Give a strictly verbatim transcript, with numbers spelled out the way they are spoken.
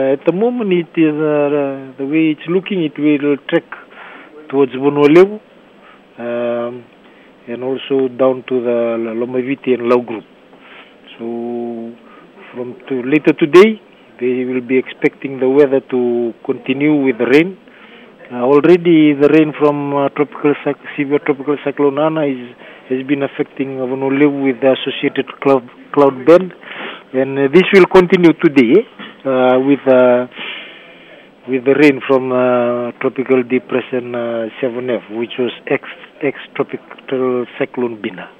At the moment, it is uh, the way it's looking. It will trek towards Bonoleu, um, and also down to the Lomaviti and Lau group. So, from to later today, they will be expecting the weather to continue with the rain. Uh, already, the rain from uh, tropical severe tropical cyclone Ana is has been affecting Bonoleu with the associated cloud cloud band, and uh, this will continue today uh, with uh, with the rain from uh, tropical depression uh, seven F, which was ex ex tropical cyclone Bina.